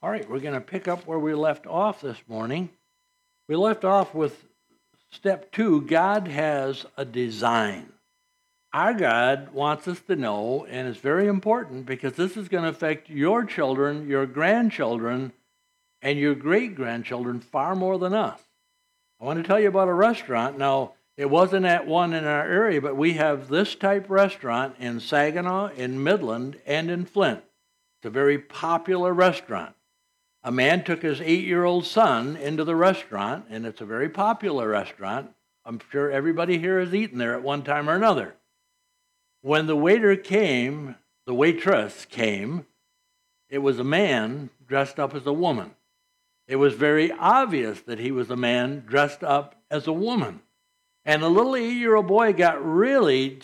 All right, we're going to pick up where we left off this morning. We left off with step 2, God has a design. Our God wants us to know, and it's very important because this is going to affect your children, your grandchildren, and your great-grandchildren far more than us. I want to tell you about a restaurant. Now, it wasn't at one in our area, but we have this type restaurant in Saginaw, in Midland, and in Flint. It's a very popular restaurant. A man took his 8-year-old son into the restaurant, and it's a very popular restaurant. I'm sure everybody here has eaten there at one time or another. When the waiter came, the waitress came, it was a man dressed up as a woman. It was very obvious that he was a man dressed up as a woman. And the little 8-year-old boy got really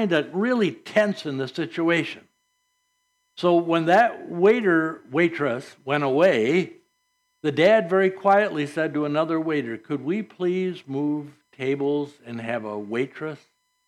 tense in the situation. So when that waitress went away, the dad very quietly said to another waiter, "Could we please move tables and have a waitress?"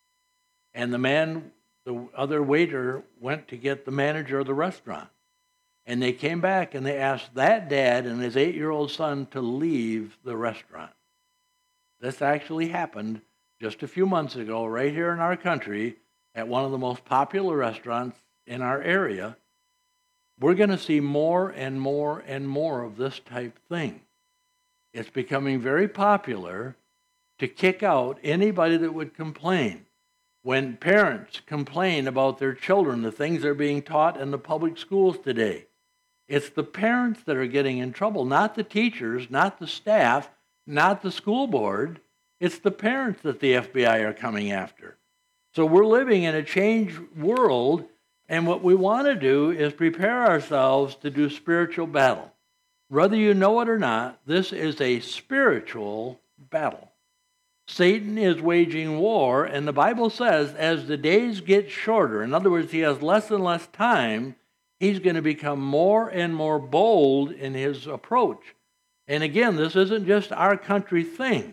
And the other waiter went to get the manager of the restaurant. And they came back and they asked that dad and his 8-year-old son to leave the restaurant. This actually happened just a few months ago right here in our country at one of the most popular restaurants in our area. We're going to see more and more and more of this type thing. It's becoming very popular to kick out anybody that would complain. When parents complain about their children, the things they're being taught in the public schools today, it's the parents that are getting in trouble, not the teachers, not the staff, not the school board. It's the parents that the FBI are coming after. So we're living in a changed world, and what we want to do is prepare ourselves to do spiritual battle. Whether you know it or not, this is a spiritual battle. Satan is waging war, and the Bible says as the days get shorter, in other words, he has less and less time, he's going to become more and more bold in his approach. And again, this isn't just our country thing.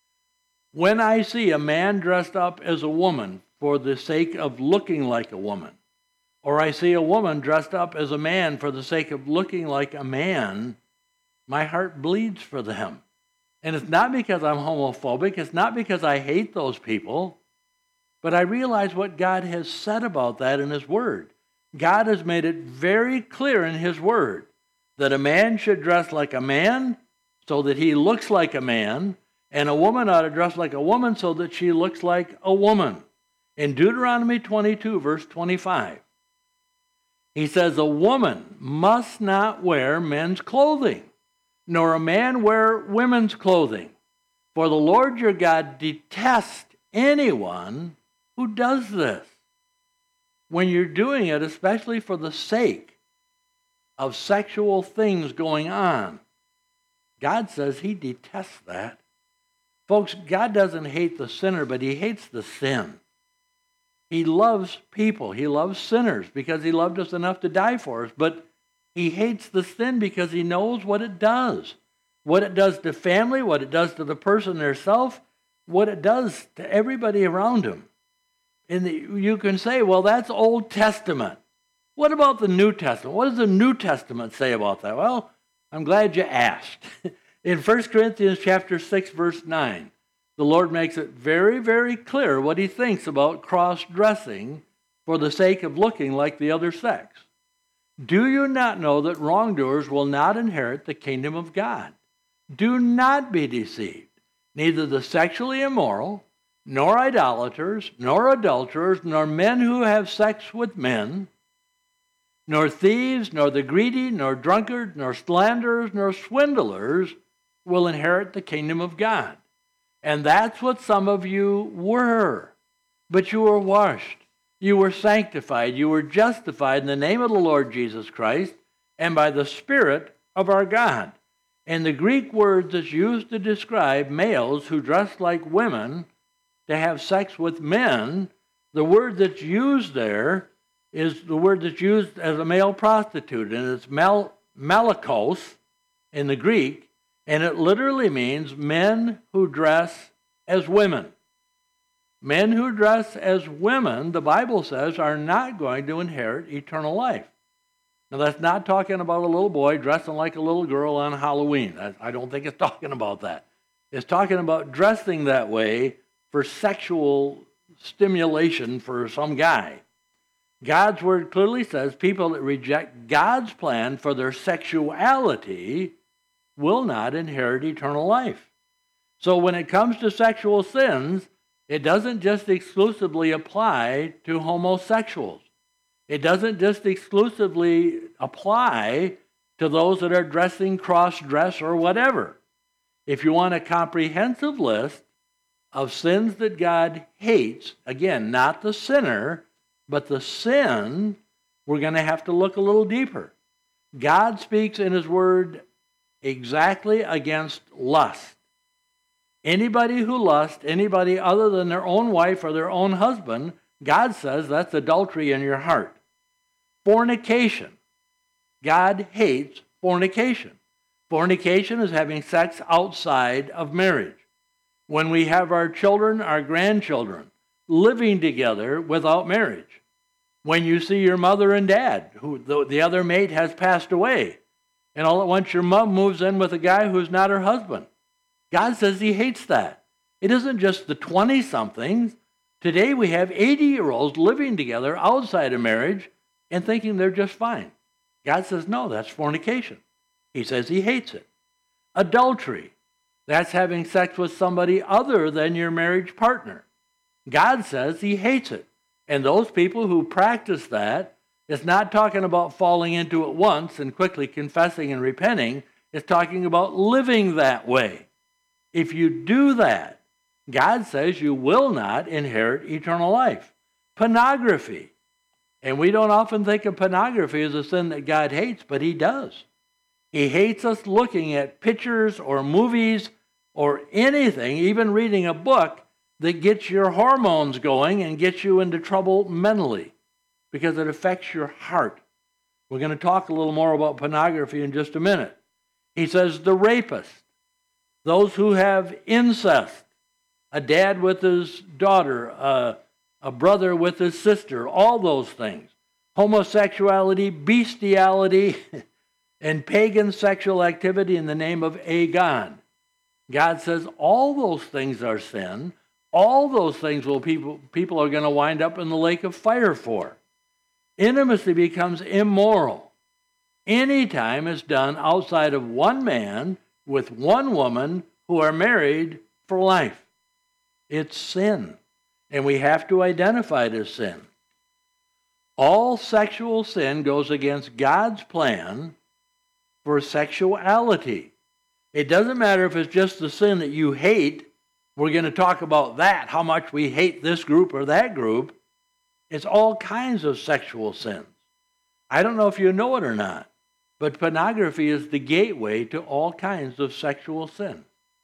When I see a man dressed up as a woman for the sake of looking like a woman, or I see a woman dressed up as a man for the sake of looking like a man, my heart bleeds for them. And it's not because I'm homophobic, it's not because I hate those people, but I realize what God has said about that in His Word. God has made it very clear in His Word that a man should dress like a man so that he looks like a man, and a woman ought to dress like a woman so that she looks like a woman. In Deuteronomy 22, verse 25, he says, "A woman must not wear men's clothing, nor a man wear women's clothing. For the Lord your God detests anyone who does this." When you're doing it, especially for the sake of sexual things going on, God says He detests that. Folks, God doesn't hate the sinner, but He hates the sin. He loves people. He loves sinners because He loved us enough to die for us. But He hates the sin because He knows what it does. What it does to family, what it does to the person themselves, what it does to everybody around him. And you can say, well, that's Old Testament. What about the New Testament? What does the New Testament say about that? Well, I'm glad you asked. In 1 Corinthians chapter 6, verse 9, the Lord makes it very, very clear what He thinks about cross-dressing for the sake of looking like the other sex. "Do you not know that wrongdoers will not inherit the kingdom of God? Do not be deceived. Neither the sexually immoral, nor idolaters, nor adulterers, nor men who have sex with men, nor thieves, nor the greedy, nor drunkards, nor slanderers, nor swindlers will inherit the kingdom of God." And that's what some of you were. But you were washed. You were sanctified. You were justified in the name of the Lord Jesus Christ and by the Spirit of our God. And the Greek word that's used to describe males who dress like women to have sex with men, the word that's used there is the word that's used as a male prostitute, and it's malakos in the Greek, and it literally means men who dress as women. Men who dress as women, the Bible says, are not going to inherit eternal life. Now, that's not talking about a little boy dressing like a little girl on Halloween. I don't think it's talking about that. It's talking about dressing that way for sexual stimulation for some guy. God's word clearly says people that reject God's plan for their sexuality will not inherit eternal life. So when it comes to sexual sins, it doesn't just exclusively apply to homosexuals. It doesn't just exclusively apply to those that are dressing cross-dress or whatever. If you want a comprehensive list of sins that God hates, again, not the sinner, but the sin, we're going to have to look a little deeper. God speaks in his word exactly against lust. Anybody who lusts, anybody other than their own wife or their own husband, God says that's adultery in your heart. Fornication. God hates fornication. Fornication is having sex outside of marriage. When we have our children, our grandchildren, living together without marriage. When you see your mother and dad, who the other mate has passed away, and all at once your mom moves in with a guy who's not her husband. God says he hates that. It isn't just the 20-somethings. Today we have 80-year-olds living together outside of marriage and thinking they're just fine. God says, no, that's fornication. He says he hates it. Adultery. That's having sex with somebody other than your marriage partner. God says he hates it. And those people who practice that, it's not talking about falling into it once and quickly confessing and repenting. It's talking about living that way. If you do that, God says you will not inherit eternal life. Pornography. And we don't often think of pornography as a sin that God hates, but he does. He hates us looking at pictures or movies or anything, even reading a book that gets your hormones going and gets you into trouble mentally because it affects your heart. We're going to talk a little more about pornography in just a minute. He says the rapist, those who have incest, a dad with his daughter, a brother with his sister, all those things. Homosexuality, bestiality, and pagan sexual activity in the name of a god. God says all those things are sin. All those things people are going to wind up in the lake of fire for. Intimacy becomes immoral anytime it's done outside of one man with one woman who are married for life. It's sin. And we have to identify it as sin. All sexual sin goes against God's plan for sexuality. It doesn't matter if it's just the sin that you hate. We're going to talk about that, how much we hate this group or that group. It's all kinds of sexual sins. I don't know if you know it or not, but pornography is the gateway to all kinds of sexual sin.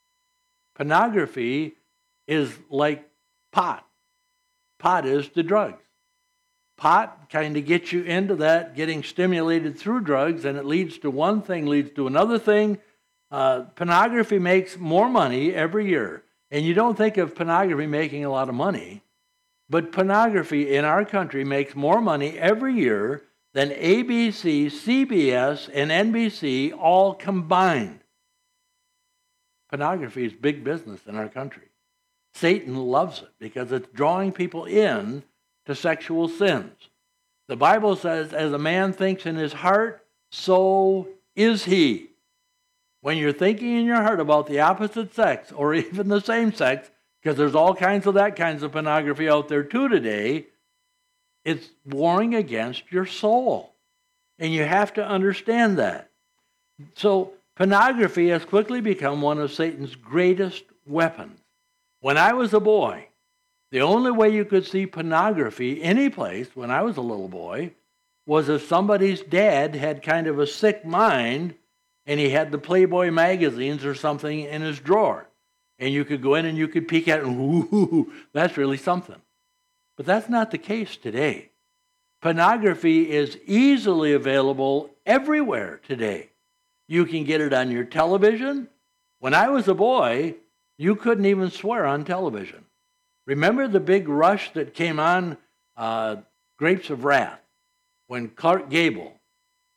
Pornography is like pot. Pot is the drugs. Pot kind of gets you into that, getting stimulated through drugs, and it leads to one thing, leads to another thing. Pornography makes more money every year. And you don't think of pornography making a lot of money, but pornography in our country makes more money every year than ABC, CBS, and NBC all combined. Pornography is big business in our country. Satan loves it because it's drawing people in to sexual sins. The Bible says, as a man thinks in his heart, so is he. When you're thinking in your heart about the opposite sex or even the same sex, because there's all kinds of pornography out there too today, it's warring against your soul. And you have to understand that. So pornography has quickly become one of Satan's greatest weapons. When I was a boy, the only way you could see pornography any place when I was a little boy was if somebody's dad had kind of a sick mind and he had the Playboy magazines or something in his drawer. And you could go in and you could peek at it and, ooh, that's really something. But that's not the case today. Pornography is easily available everywhere today. You can get it on your television. When I was a boy, you couldn't even swear on television. Remember the big rush that came on Grapes of Wrath when Clark Gable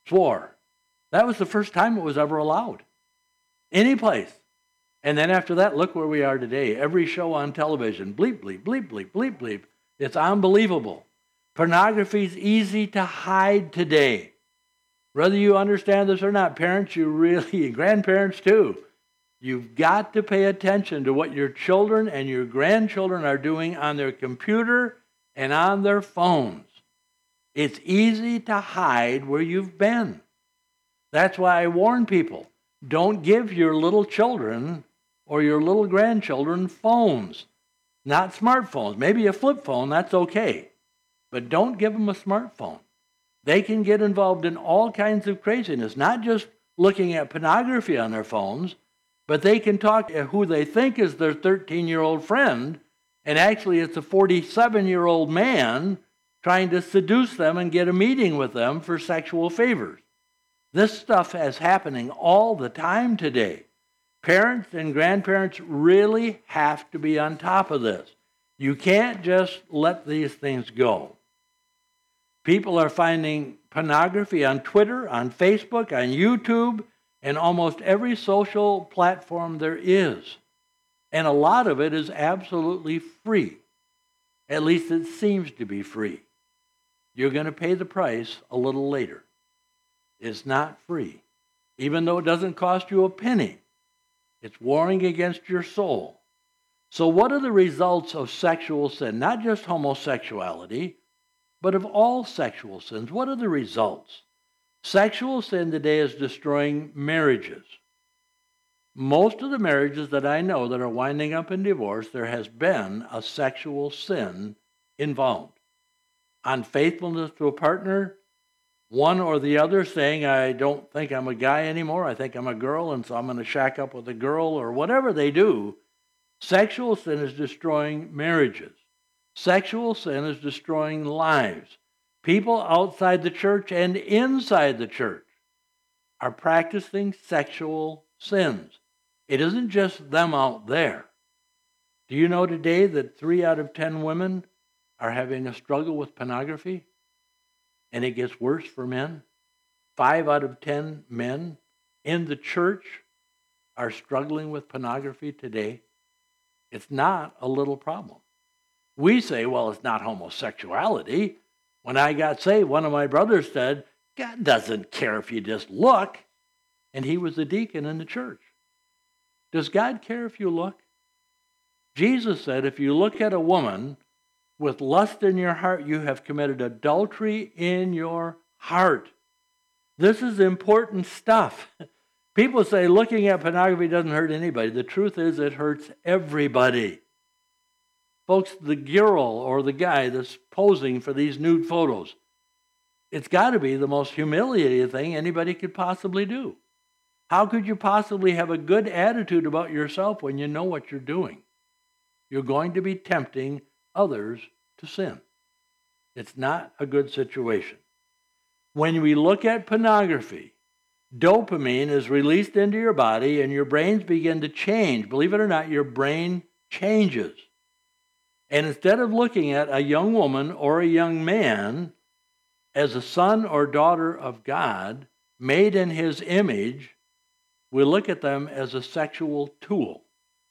swore. That was the first time it was ever allowed. Any place. And then after that, look where we are today. Every show on television, bleep, bleep, bleep, bleep, bleep, bleep. It's unbelievable. Pornography is easy to hide today. Whether you understand this or not, parents, grandparents too, you've got to pay attention to what your children and your grandchildren are doing on their computer and on their phones. It's easy to hide where you've been. That's why I warn people, don't give your little children or your little grandchildren phones, not smartphones. Maybe a flip phone, that's okay. But don't give them a smartphone. They can get involved in all kinds of craziness, not just looking at pornography on their phones, but they can talk to who they think is their 13-year-old friend, and actually it's a 47-year-old man trying to seduce them and get a meeting with them for sexual favors. This stuff is happening all the time today. Parents and grandparents really have to be on top of this. You can't just let these things go. People are finding pornography on Twitter, on Facebook, on YouTube, and almost every social platform there is. And a lot of it is absolutely free. At least it seems to be free. You're going to pay the price a little later. It's not free. Even though it doesn't cost you a penny, it's warring against your soul. So what are the results of sexual sin? Not just homosexuality, but of all sexual sins. What are the results? Sexual sin today is destroying marriages. Most of the marriages that I know that are winding up in divorce, there has been a sexual sin involved. Unfaithfulness to a partner, one or the other saying, I don't think I'm a guy anymore, I think I'm a girl, and so I'm going to shack up with a girl, or whatever they do. Sexual sin is destroying marriages. Sexual sin is destroying lives. People outside the church and inside the church are practicing sexual sins. It isn't just them out there. Do you know today that 3 out of 10 women are having a struggle with pornography? And it gets worse for men. 5 out of 10 men in the church are struggling with pornography today. It's not a little problem. We say, well, it's not homosexuality. When I got saved, one of my brothers said, God doesn't care if you just look. And he was a deacon in the church. Does God care if you look? Jesus said, if you look at a woman with lust in your heart, you have committed adultery in your heart. This is important stuff. People say looking at pornography doesn't hurt anybody. The truth is it hurts everybody. Folks, the girl or the guy that's posing for these nude photos, it's got to be the most humiliating thing anybody could possibly do. How could you possibly have a good attitude about yourself when you know what you're doing? You're going to be tempting others to sin. It's not a good situation. When we look at pornography, dopamine is released into your body and your brains begin to change. Believe it or not, your brain changes. And instead of looking at a young woman or a young man as a son or daughter of God, made in his image, we look at them as a sexual tool.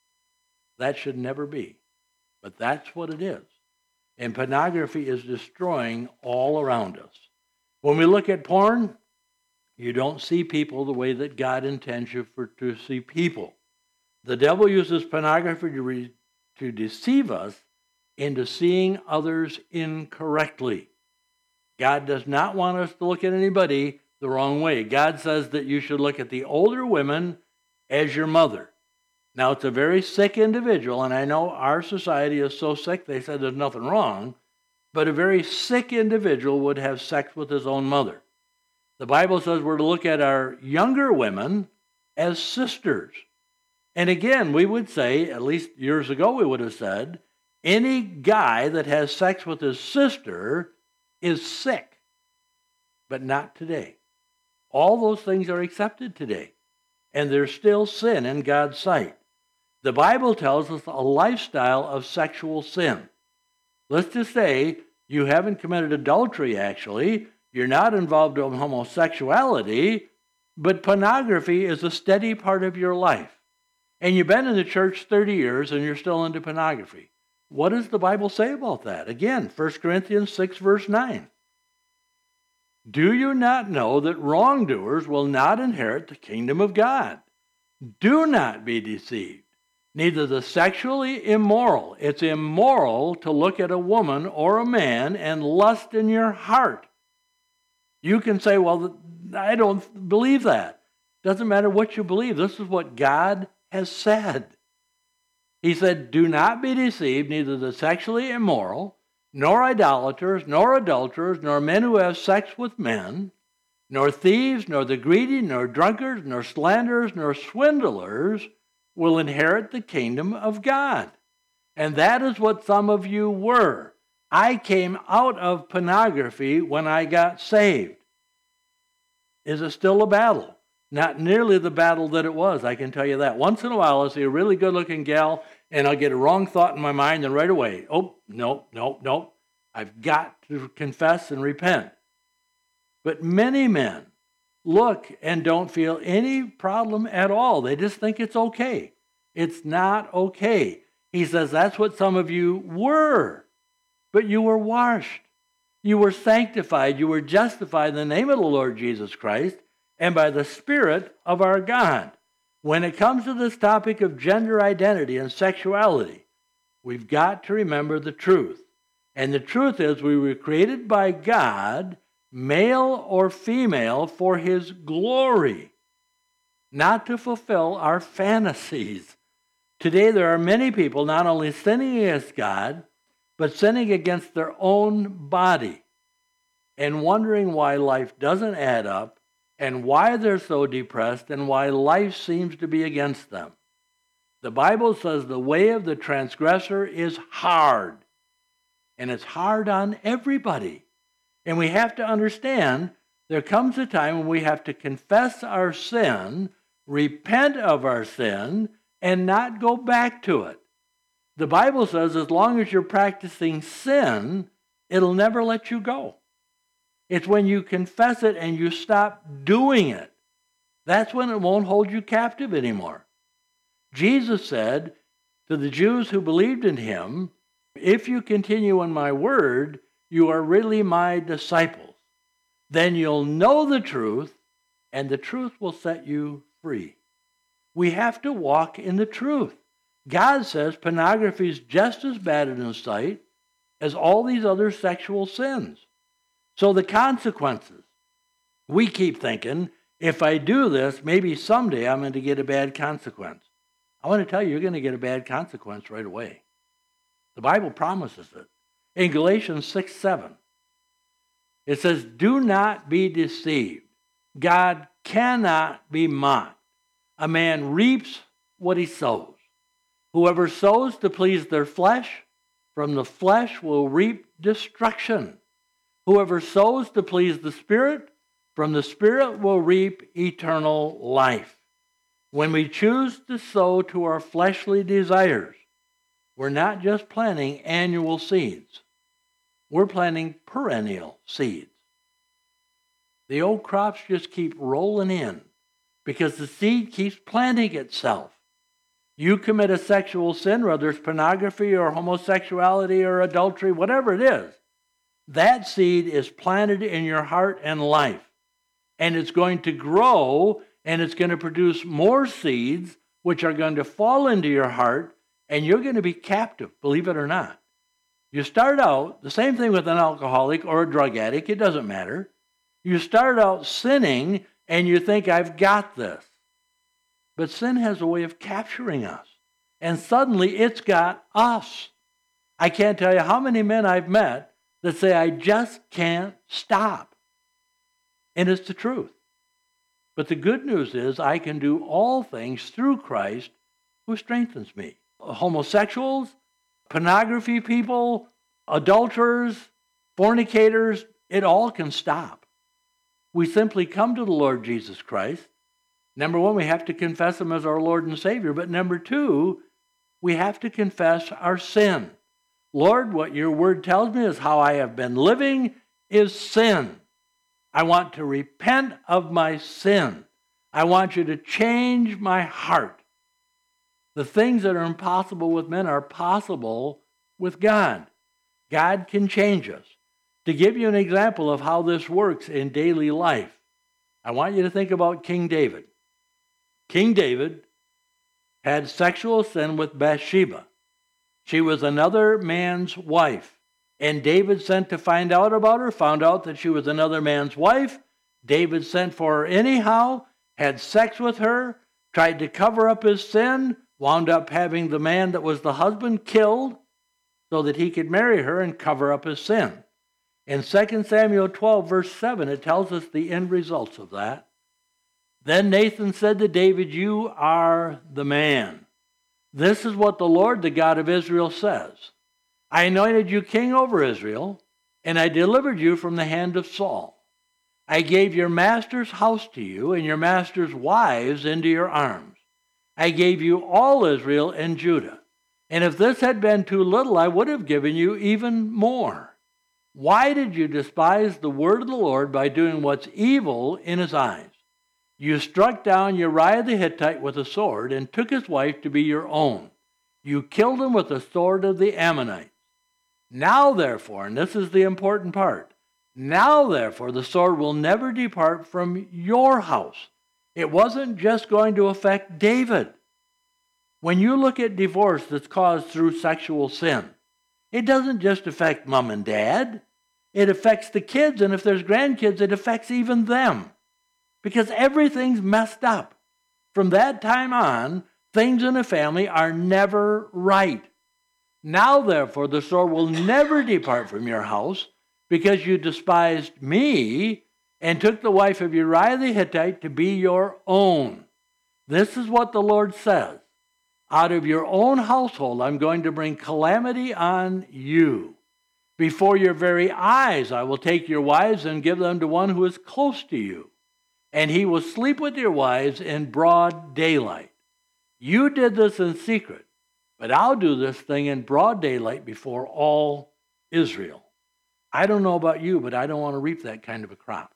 That should never be. But that's what it is. And pornography is destroying all around us. When we look at porn, you don't see people the way that God intends you to see people. The devil uses pornography to deceive us into seeing others incorrectly. God does not want us to look at anybody the wrong way. God says that you should look at the older women as your mother. Now, it's a very sick individual, and I know our society is so sick, they said there's nothing wrong, but a very sick individual would have sex with his own mother. The Bible says we're to look at our younger women as sisters. And again, we would say, at least years ago we would have said, any guy that has sex with his sister is sick, but not today. All those things are accepted today, and there's still sin in God's sight. The Bible tells us a lifestyle of sexual sin. Let's just say you haven't committed adultery, actually. you're not involved in homosexuality, but pornography is a steady part of your life. And you've been in the church 30 years and you're still into pornography. What does the Bible say about that? Again, 1 Corinthians 6, verse 9. Do you not know that wrongdoers will not inherit the kingdom of God? Do not be deceived. Neither the sexually immoral. It's immoral to look at a woman or a man and lust in your heart. You can say, well, I don't believe that. Doesn't matter what you believe. This is what God has said. He said, do not be deceived, neither the sexually immoral, nor idolaters, nor adulterers, nor men who have sex with men, nor thieves, nor the greedy, nor drunkards, nor slanderers, nor swindlers will inherit the kingdom of God. And that is what some of you were. I came out of pornography when I got saved. Is it still a battle? Not nearly the battle that it was, I can tell you that. Once in a while, I'll see a really good-looking gal, and I'll get a wrong thought in my mind, and right away, oh, no. I've got to confess and repent. But many men look and don't feel any problem at all. They just think it's okay. It's not okay. He says that's what some of you were. But you were washed. You were sanctified. You were justified in the name of the Lord Jesus Christ and by the Spirit of our God. When it comes to this topic of gender identity and sexuality, we've got to remember the truth. And the truth is we were created by God, male or female, for His glory, not to fulfill our fantasies. Today there are many people not only sinning against God, but sinning against their own body and wondering why life doesn't add up and why they're so depressed and why life seems to be against them. The Bible says the way of the transgressor is hard, and it's hard on everybody. And we have to understand there comes a time when we have to confess our sin, repent of our sin, and not go back to it. The Bible says as long as you're practicing sin, it'll never let you go. It's when you confess it and you stop doing it. That's when it won't hold you captive anymore. Jesus said to the Jews who believed in Him, if you continue in my word, you are really my disciples. Then you'll know the truth, and the truth will set you free. We have to walk in the truth. God says pornography is just as bad in His sight as all these other sexual sins. So the consequences, we keep thinking, if I do this, maybe someday I'm going to get a bad consequence. I want to tell you, you're going to get a bad consequence right away. The Bible promises it. In Galatians 6:7, it says, do not be deceived. God cannot be mocked. A man reaps what he sows. Whoever sows to please their flesh, from the flesh will reap destruction. Whoever sows to please the Spirit, from the Spirit will reap eternal life. When we choose to sow to our fleshly desires, we're not just planting annual seeds. We're planting perennial seeds. The old crops just keep rolling in because the seed keeps planting itself. You commit a sexual sin, whether it's pornography or homosexuality or adultery, whatever it is, that seed is planted in your heart and life. And it's going to grow, and it's going to produce more seeds, which are going to fall into your heart, and you're going to be captive, believe it or not. You start out, the same thing with an alcoholic or a drug addict, it doesn't matter. You start out sinning, and you think, I've got this. But sin has a way of capturing us. And suddenly it's got us. I can't tell you how many men I've met that say, I just can't stop. And it's the truth. But the good news is I can do all things through Christ who strengthens me. Homosexuals, pornography people, adulterers, fornicators, it all can stop. We simply come to the Lord Jesus Christ. Number one, we have to confess Him as our Lord and Savior. But number two, we have to confess our sin. Lord, what your word tells me is how I have been living is sin. I want to repent of my sin. I want you to change my heart. The things that are impossible with men are possible with God. God can change us. To give you an example of how this works in daily life, I want you to think about King David. King David had sexual sin with Bathsheba. She was another man's wife. And David sent to find out about her, found out that she was another man's wife. David sent for her anyhow, had sex with her, tried to cover up his sin, wound up having the man that was the husband killed so that he could marry her and cover up his sin. In 2 Samuel 12, verse 7, it tells us the end results of that. Then Nathan said to David, "You are the man. This is what the Lord, the God of Israel, says. I anointed you king over Israel, and I delivered you from the hand of Saul. I gave your master's house to you and your master's wives into your arms. I gave you all Israel and Judah. And if this had been too little, I would have given you even more. Why did you despise the word of the Lord by doing what's evil in his eyes? You struck down Uriah the Hittite with a sword and took his wife to be your own. You killed him with the sword of the Ammonites. Now, therefore," and this is the important part, "now, therefore, the sword will never depart from your house." It wasn't just going to affect David. When you look at divorce that's caused through sexual sin, it doesn't just affect mom and dad. It affects the kids, and if there's grandkids, it affects even them. Because everything's messed up. From that time on, things in a family are never right. Now, therefore, the sword will never depart from your house, because you despised me and took the wife of Uriah the Hittite to be your own. This is what the Lord says. Out of your own household, I'm going to bring calamity on you. Before your very eyes, I will take your wives and give them to one who is close to you, and he will sleep with your wives in broad daylight. You did this in secret, but I'll do this thing in broad daylight before all Israel. I don't know about you, but I don't want to reap that kind of a crop.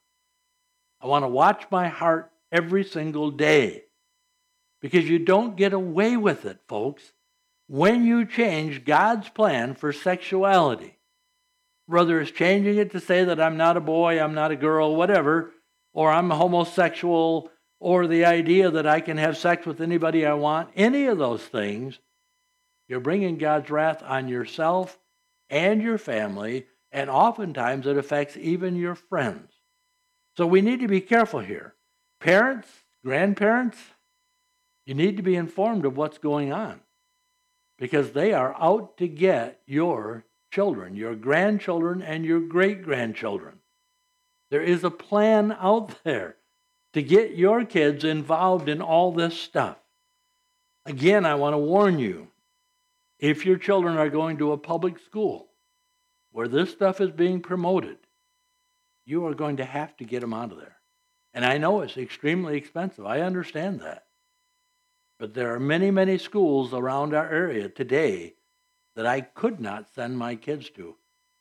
I want to watch my heart every single day, because you don't get away with it, folks, when you change God's plan for sexuality. Whether it's changing it to say that I'm not a boy, I'm not a girl, whatever, or I'm homosexual, or the idea that I can have sex with anybody I want, any of those things, you're bringing God's wrath on yourself and your family, and oftentimes it affects even your friends. So we need to be careful here. Parents, grandparents, you need to be informed of what's going on, because they are out to get your children, your grandchildren, and your great-grandchildren. There is a plan out there to get your kids involved in all this stuff. Again, I want to warn you, if your children are going to a public school where this stuff is being promoted, you are going to have to get them out of there. And I know it's extremely expensive. I understand that. But there are many, many schools around our area today that I could not send my kids to.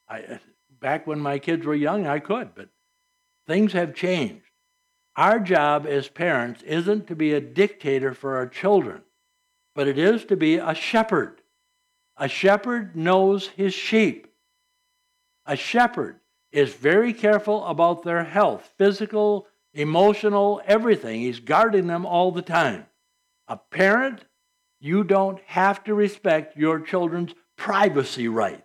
Back when my kids were young, I could, but things have changed. Our job as parents isn't to be a dictator for our children, but it is to be a shepherd. A shepherd knows his sheep. A shepherd is very careful about their health, physical, emotional, everything. He's guarding them all the time. A parent, you don't have to respect your children's privacy rights.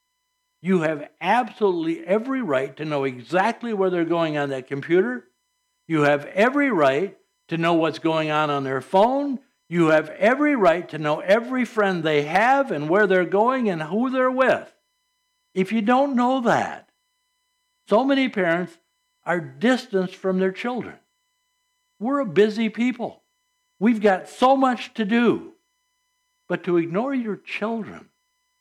You have absolutely every right to know exactly where they're going on that computer. You have every right to know what's going on their phone. You have every right to know every friend they have and where they're going and who they're with. If you don't know that, so many parents are distanced from their children. We're a busy people. We've got so much to do. But to ignore your children,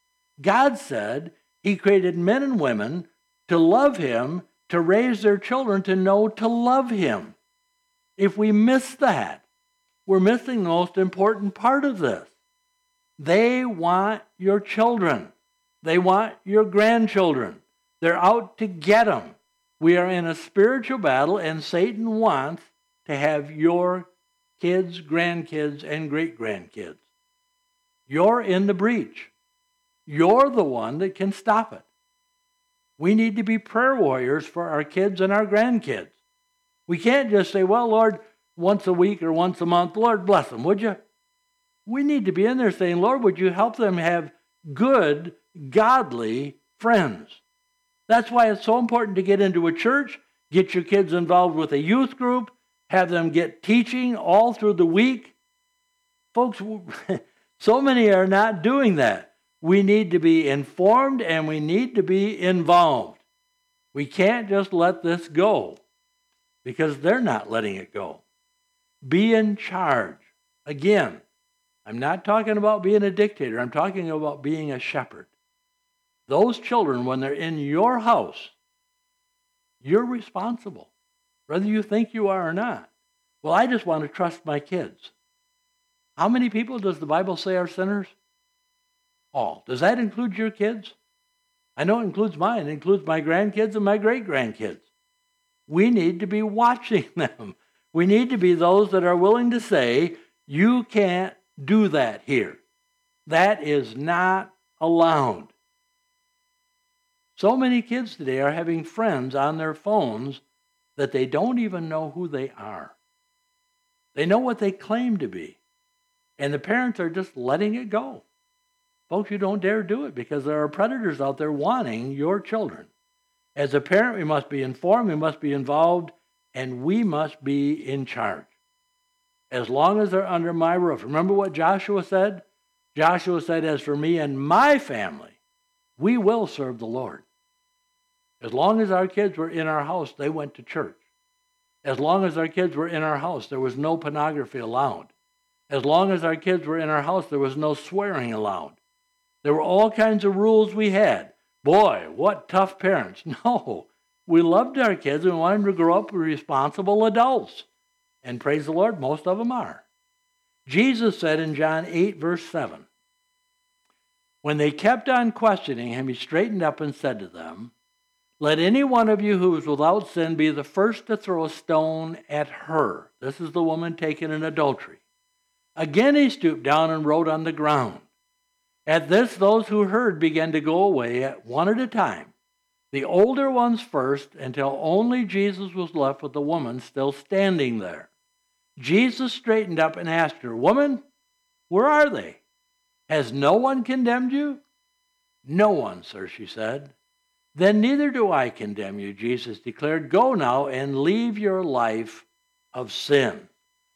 God said He created men and women to love Him, to raise their children to know to love Him. If we miss that, we're missing the most important part of this. They want your children. They want your grandchildren. They're out to get them. We are in a spiritual battle, and Satan wants to have your kids, grandkids, and great-grandkids. You're in the breach. You're the one that can stop it. We need to be prayer warriors for our kids and our grandkids. We can't just say, well, Lord, once a week or once a month, Lord, bless them, would you? We need to be in there saying, Lord, would you help them have good, godly friends? That's why it's so important to get into a church, get your kids involved with a youth group, have them get teaching all through the week. Folks, so many are not doing that. We need to be informed and we need to be involved. We can't just let this go because they're not letting it go. Be in charge. Again, I'm not talking about being a dictator. I'm talking about being a shepherd. Those children, when they're in your house, you're responsible, whether you think you are or not. Well, I just want to trust my kids. How many people does the Bible say are sinners? All. Does that include your kids? I know it includes mine. It includes my grandkids and my great-grandkids. We need to be watching them. We need to be those that are willing to say, you can't do that here. That is not allowed. So many kids today are having friends on their phones that they don't even know who they are. They know what they claim to be. And the parents are just letting it go. Folks, you don't dare do it because there are predators out there wanting your children. As a parent, we must be informed, we must be involved, and we must be in charge. As long as they're under my roof. Remember what Joshua said? Joshua said, as for me and my family, we will serve the Lord. As long as our kids were in our house, they went to church. As long as our kids were in our house, there was no pornography allowed. As long as our kids were in our house, there was no swearing allowed. There were all kinds of rules we had. Boy, what tough parents. No, we loved our kids and we wanted them to grow up responsible adults. And praise the Lord, most of them are. Jesus said in John 8, verse 7, when they kept on questioning him, he straightened up and said to them, let any one of you who is without sin be the first to throw a stone at her. This is the woman taken in adultery. Again he stooped down and wrote on the ground. At this, those who heard began to go away one at a time, the older ones first, until only Jesus was left with the woman still standing there. Jesus straightened up and asked her, woman, where are they? Has no one condemned you? No one, sir, she said. Then neither do I condemn you, Jesus declared. Go now and leave your life of sin.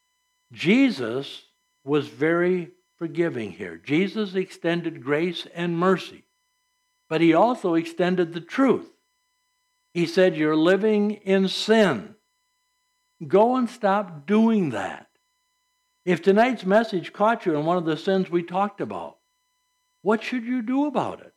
Jesus was very forgiving here. Jesus extended grace and mercy, but he also extended the truth. He said, you're living in sin. Go and stop doing that. If tonight's message caught you in one of the sins we talked about, what should you do about it?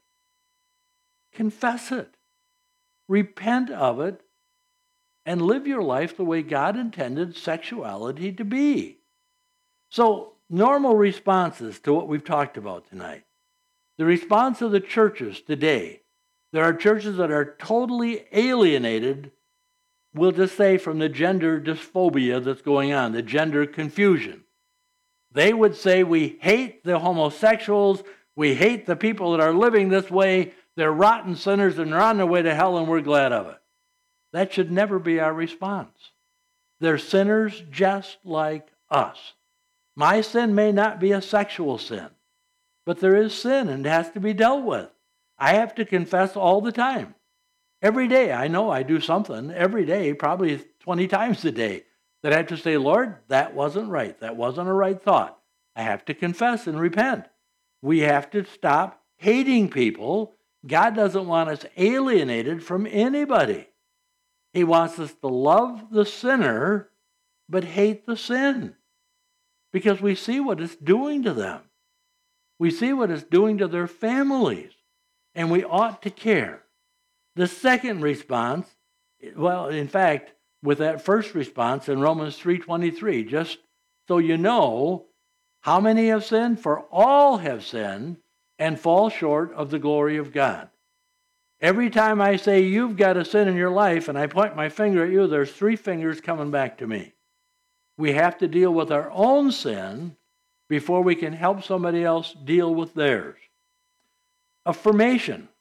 Confess it. Repent of it and live your life the way God intended sexuality to be. So, normal responses to what we've talked about tonight. The response of the churches today. There are churches that are totally alienated, we'll just say, from the gender dysphoria that's going on, the gender confusion. They would say, we hate the homosexuals, we hate the people that are living this way, they're rotten sinners and they're on their way to hell and we're glad of it. That should never be our response. They're sinners just like us. My sin may not be a sexual sin, but there is sin and it has to be dealt with. I have to confess all the time. Every day, I know I do something, every day, probably 20 times a day, that I have to say, Lord, that wasn't right. That wasn't a right thought. I have to confess and repent. We have to stop hating people. God doesn't want us alienated from anybody. He wants us to love the sinner, but hate the sin. Because we see what it's doing to them. We see what it's doing to their families. And we ought to care. The second response, well, in fact, with that first response in Romans 3:23, just so you know, how many have sinned? For all have sinned and fall short of the glory of God. Every time I say you've got a sin in your life and I point my finger at you, there's 3 fingers coming back to me. We have to deal with our own sin before we can help somebody else deal with theirs. Affirmation.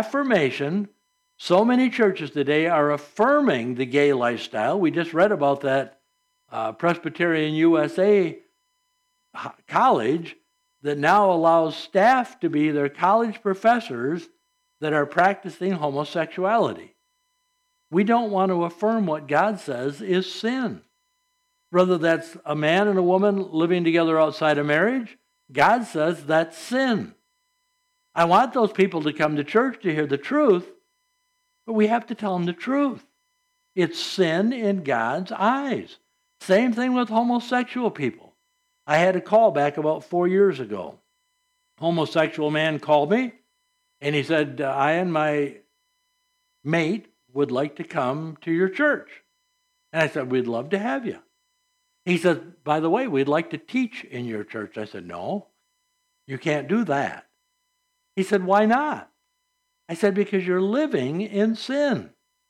So many churches today are affirming the gay lifestyle. We just read about that Presbyterian USA college that now allows staff to be their college professors that are practicing homosexuality. We don't want to affirm what God says is sin. Whether that's a man and a woman living together outside of marriage, God says that's sin. I want those people to come to church to hear the truth, but we have to tell them the truth. It's sin in God's eyes. Same thing with homosexual people. I had a call back about 4 years ago. Homosexual man called me, and he said, I and my mate would like to come to your church. And I said, we'd love to have you. He said, by the way, we'd like to teach in your church. I said, no, you can't do that. He said, why not? I said, because you're living in sin.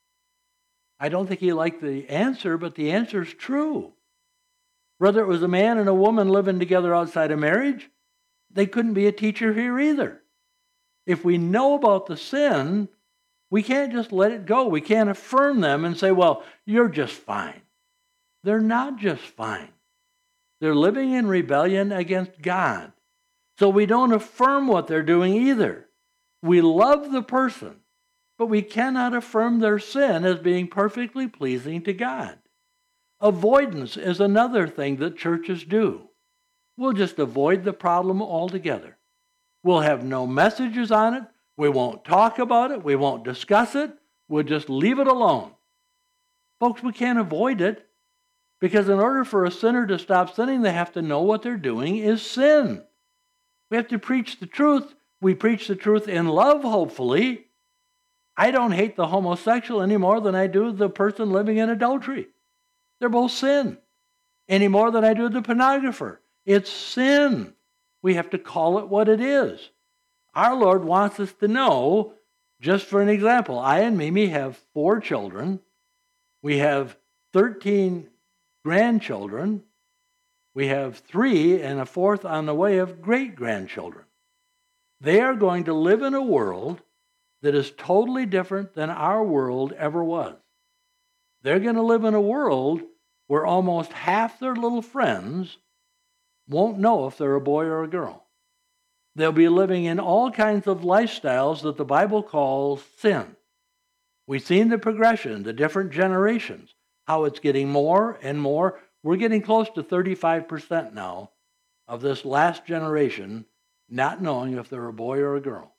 I don't think he liked the answer, but the answer is true. Whether it was a man and a woman living together outside of marriage, they couldn't be a teacher here either. If we know about the sin, we can't just let it go. We can't affirm them and say, well, you're just fine. They're not just fine. They're living in rebellion against God. So we don't affirm what they're doing either. We love the person, but we cannot affirm their sin as being perfectly pleasing to God. Avoidance is another thing that churches do. We'll just avoid the problem altogether. We'll have no messages on it. We won't talk about it. We won't discuss it. We'll just leave it alone. Folks, we can't avoid it because in order for a sinner to stop sinning, they have to know what they're doing is sin. We have to preach the truth. We preach the truth in love, hopefully. I don't hate the homosexual any more than I do the person living in adultery. They're both sin. Any more than I do the pornographer. It's sin. We have to call it what it is. Our Lord wants us to know, just for an example, I and Mimi have 4 children. We have 13 grandchildren. We have 3 and a 4th on the way of great-grandchildren. They are going to live in a world that is totally different than our world ever was. They're going to live in a world where almost half their little friends won't know if they're a boy or a girl. They'll be living in all kinds of lifestyles that the Bible calls sin. We've seen the progression, the different generations, how it's getting more and more. We're getting close to 35% now of this last generation not knowing if they're a boy or a girl.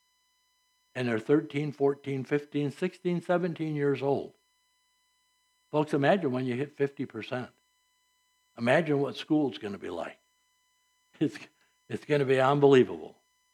And they're 13, 14, 15, 16, 17 years old. Folks, imagine when you hit 50%. Imagine what school's going to be like. It's going to be unbelievable.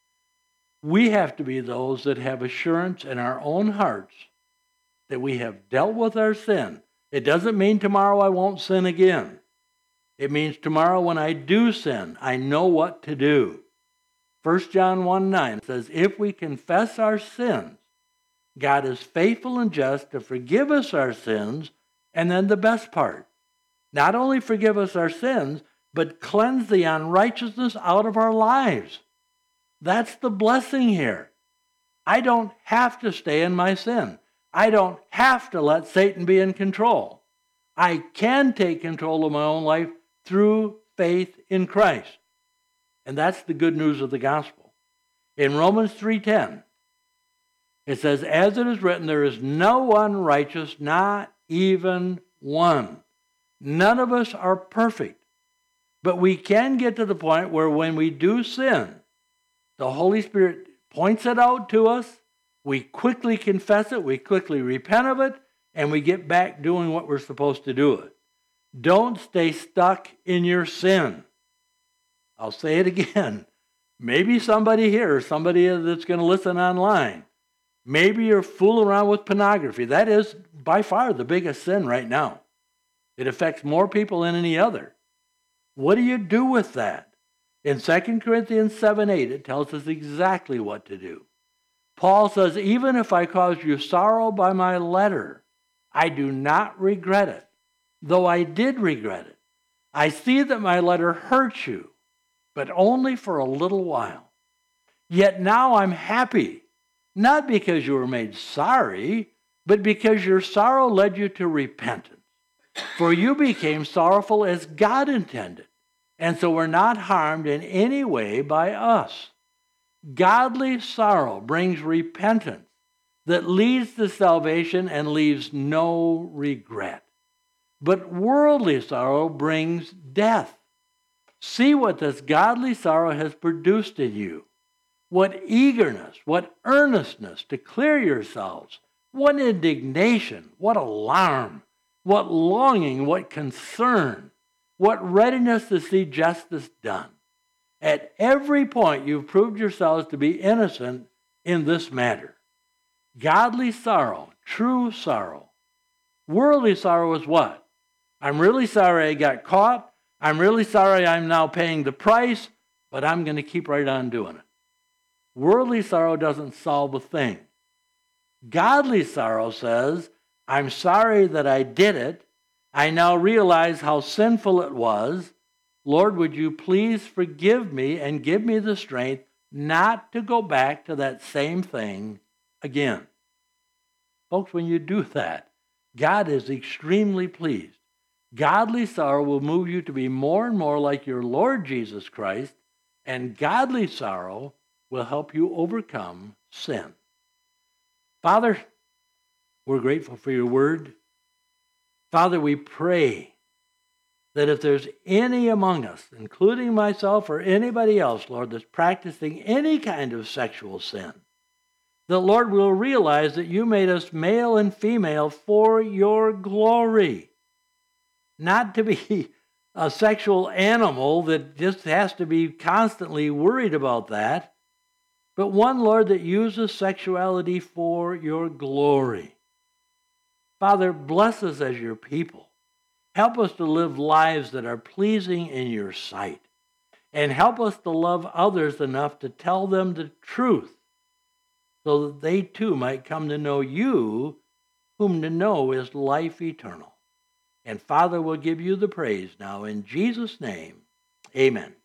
We have to be those that have assurance in our own hearts that we have dealt with our sin. It doesn't mean tomorrow I won't sin again. It means tomorrow when I do sin, I know what to do. 1 John 1:9 says, if we confess our sins, God is faithful and just to forgive us our sins, and then the best part, not only forgive us our sins, but cleanse the unrighteousness out of our lives. That's the blessing here. I don't have to stay in my sin. I don't have to let Satan be in control. I can take control of my own life through faith in Christ. And that's the good news of the gospel. In Romans 3:10, it says, as it is written, there is no one righteous, not even one. None of us are perfect. But we can get to the point where when we do sin, the Holy Spirit points it out to us, we quickly confess it, we quickly repent of it, and we get back doing what we're supposed to do it. Don't stay stuck in your sin. I'll say it again. Maybe somebody here, somebody that's going to listen online, maybe you're fooling around with pornography. That is by far the biggest sin right now. It affects more people than any other. What do you do with that? In 2 Corinthians 7:8, it tells us exactly what to do. Paul says, even if I caused you sorrow by my letter, I do not regret it, though I did regret it. I see that my letter hurts you, but only for a little while. Yet now I'm happy, not because you were made sorry, but because your sorrow led you to repentance. For you became sorrowful as God intended, and so were not harmed in any way by us. Godly sorrow brings repentance that leads to salvation and leaves no regret. But worldly sorrow brings death. See what this godly sorrow has produced in you. What eagerness, what earnestness to clear yourselves, what indignation, what alarm, what longing, what concern, what readiness to see justice done. At every point, you've proved yourselves to be innocent in this matter. Godly sorrow, true sorrow. Worldly sorrow is what? I'm really sorry I got caught. I'm really sorry I'm now paying the price, but I'm going to keep right on doing it. Worldly sorrow doesn't solve a thing. Godly sorrow says, I'm sorry that I did it. I now realize how sinful it was. Lord, would you please forgive me and give me the strength not to go back to that same thing again. Folks, when you do that, God is extremely pleased. Godly sorrow will move you to be more and more like your Lord Jesus Christ, and godly sorrow will help you overcome sin. Father, we're grateful for your word. Father, we pray that if there's any among us, including myself or anybody else, Lord, that's practicing any kind of sexual sin, the Lord will realize that you made us male and female for your glory, not to be a sexual animal that just has to be constantly worried about that, but one, Lord, that uses sexuality for your glory. Father, bless us as your people. Help us to live lives that are pleasing in your sight. And help us to love others enough to tell them the truth so that they too might come to know you, whom to know is life eternal. And Father, we'll give you the praise now in Jesus' name. Amen.